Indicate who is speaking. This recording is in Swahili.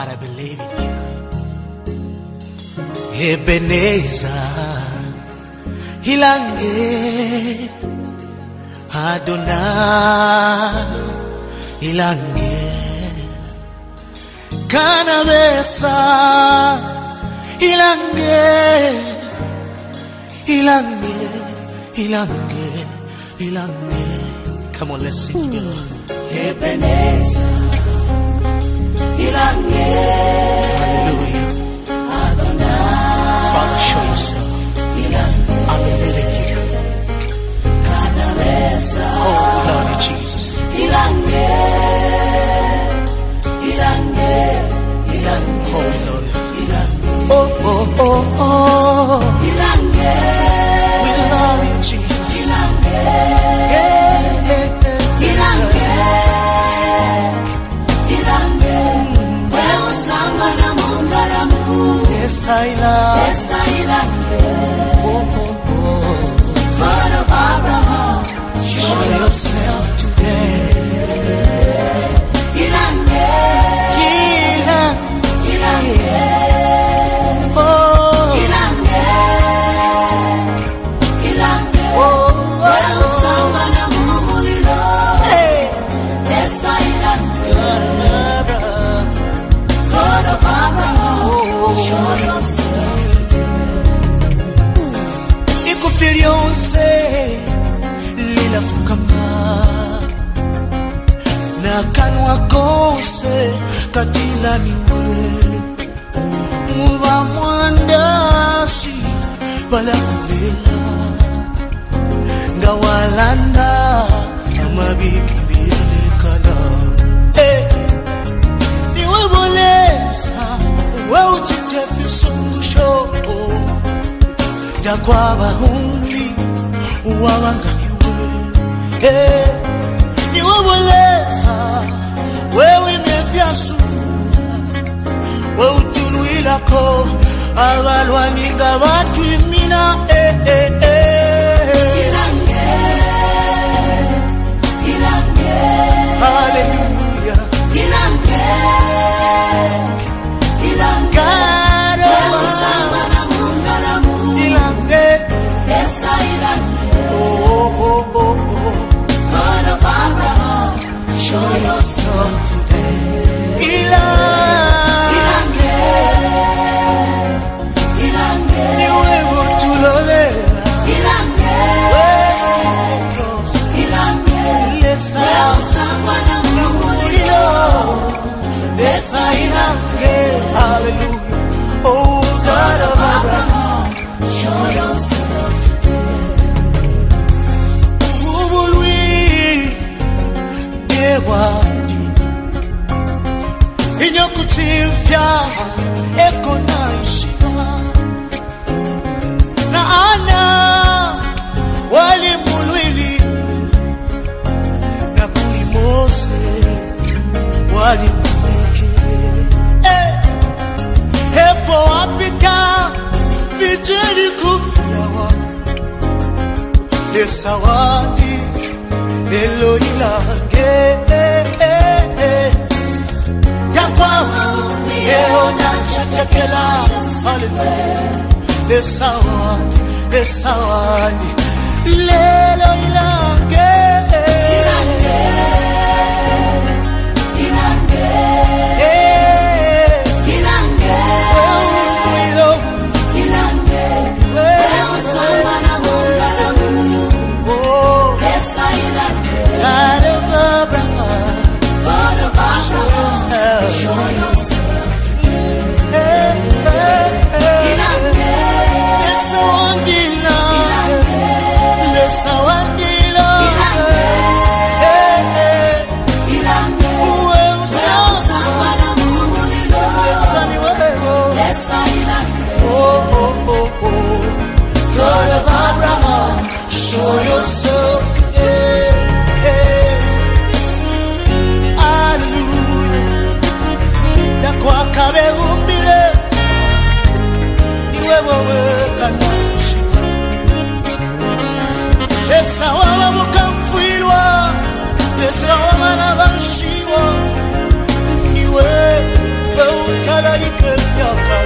Speaker 1: God, I believe in you. Ebenezer, Ilange, Adonai, Ilange, Kanabesa, Ilange, Ilange, Ilange, Ilange. Come on, let's sing together.
Speaker 2: Ebenezer, Ilange,
Speaker 1: Hallelujah.
Speaker 2: Adonai,
Speaker 1: Father, show yourself.
Speaker 2: Ilange,
Speaker 1: I believe in you.
Speaker 2: Kanabesa,
Speaker 1: Oh, we love you, Jesus.
Speaker 2: Ilange, Ilange, Ilange,
Speaker 1: Oh, we love you.
Speaker 2: Ilange,
Speaker 1: Oh, oh, oh, oh.
Speaker 2: Ilange,
Speaker 1: We love you, Jesus.
Speaker 2: Ilange,
Speaker 1: Yeah, yeah, yeah.
Speaker 2: Ilange, Ilange, wewe samba na mungaramu,
Speaker 1: Yes, I love.
Speaker 2: yes I Ilange,
Speaker 1: Oh, oh, oh.
Speaker 2: God of Abraham,
Speaker 1: Show yourself today.
Speaker 2: Ilange,
Speaker 1: Healing.
Speaker 2: Ilange,
Speaker 1: Oh,
Speaker 2: Ilange, Ilange,
Speaker 1: oh,
Speaker 2: wewe
Speaker 1: oh.
Speaker 2: samba na mumulilo,
Speaker 1: Hey,
Speaker 2: yes I Ilange,
Speaker 1: God of Abraham.
Speaker 2: God of Abraham, show yourself.
Speaker 1: Ikufilionse lilafukama na kanwa kose katila niwe muba mwandasi bala kulela nga walanda amabibi byelekana. Hey, niwe bolesa we uchite bisungusho jakwaba humbi uwawangahiwe. Hey, niwe bolesa wewe imevyasu we utunuilako abalwaninga batwimina.
Speaker 2: Ilange, Ilange,
Speaker 1: Hallelujah.
Speaker 2: Ilange, Ilange,
Speaker 1: God
Speaker 2: wewe
Speaker 1: of
Speaker 2: samba na mungaramu,
Speaker 1: Ilange.
Speaker 2: yes I Ilange,
Speaker 1: Oh, oh, oh, oh.
Speaker 2: God of Abraham, show yourself
Speaker 1: today.
Speaker 2: Ilange, Ilange,
Speaker 1: Niwe utulolela.
Speaker 2: Ilange, Ilange,
Speaker 1: Lesa
Speaker 2: wewe samba na mungaramu,
Speaker 1: Lesa Ilange. Hallelujah. Oh, God of Abraham.
Speaker 2: show yourself.
Speaker 1: Ubulwi Dewandi Inyokutifya Ekona ishima Na ana Wali mulwili Na kuli Mose Wali mwekele. Hepo apika Vijeri kufiawa Lesawadi Elo Ilange. Yakwawa Yeona Chatekela. Hallelujah. Lesawadi Lelo Ilange.
Speaker 2: Ilange, Ilange, Ilange, Ilange, wewe samba na mungaramu, yes I Ilange,
Speaker 1: God of Abraham.
Speaker 2: God of Abraham, show yourself. Ilange, Ilange, wewe samba na mumulilo, yes I Ilange,
Speaker 1: God of Abraham, show yourself. Hallelujah. Takwakabe umbile niwe wewe kanashima. Esawa bamukamfuirwa, esawa mana banshiwa niwe Utalalikeka